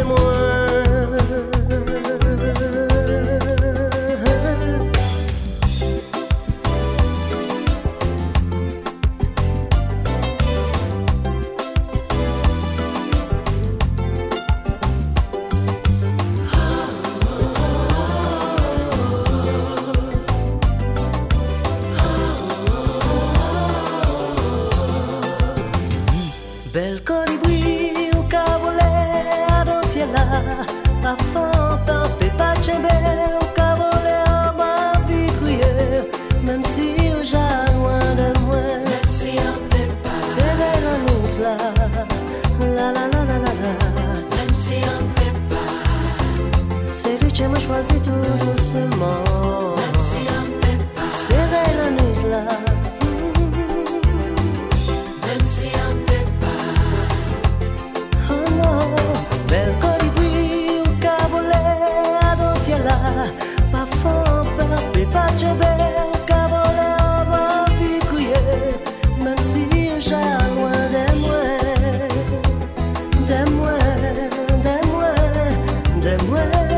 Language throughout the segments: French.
de moi. Bel colibri ou ka vole a dans ciel là, pas fantan, pas chembe ou ka vole en ma vie crier, même si ou ja loin de moi, même si on peut pas, c'est vers la nuit là, la la la la la la, même si on peut pas, c'est lui qui me choisit tout doucement, même si on peut pas, c'est vers la nuit là. même si on peut Bel colibri ou ka vole a dans ciel là, pas fort, pas chembe ou ka vole en ma vie crier, même si j'ai loin de moi, de moi, de moi, de moi.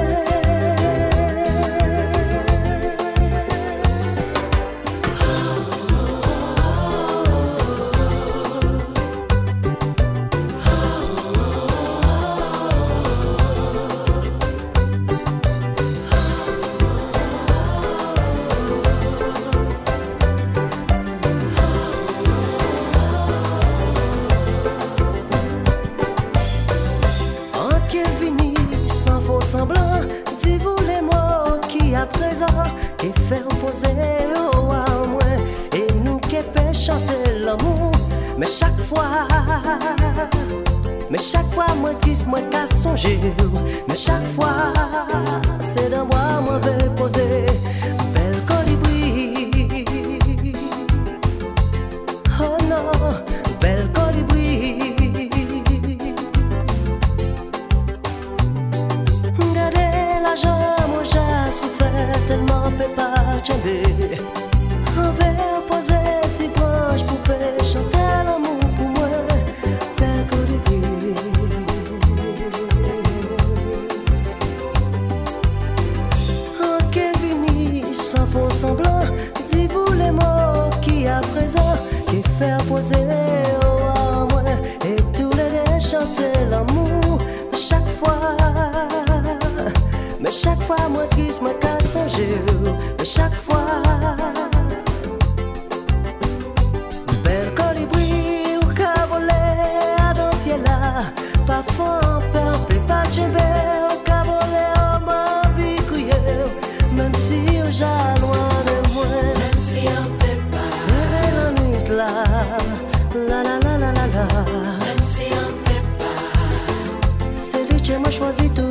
Dis-vous les mots qui à présent qui fait opposer au à moi et nous qui peut chanter l'amour, mais chaque fois moi dis moi qu'à songer, mais chaque fois c'est dans moi moi vais poser bel colibri, oh non bel colibri. Tellement peut pas tomber. On va poser si proche pour faire chanter l'amour pour moi. Bel colibri. Ok, vini sans faux semblant. Dis-vous les mots qui à présent qui faire poser à moi et tous les deux chanter l'amour chaque fois. Mais chaque fois, moi qui me casse un jour, mais chaque fois. Bel colibri ou ka vole a dans ciel là, pas fort, pas chembe ou ka vole en ma vie crier, même si j'ai loin de moi, même si on peut pas, c'est la nuit là, la la la la la la, même si on peut pas, c'est lui qui m'a choisi tout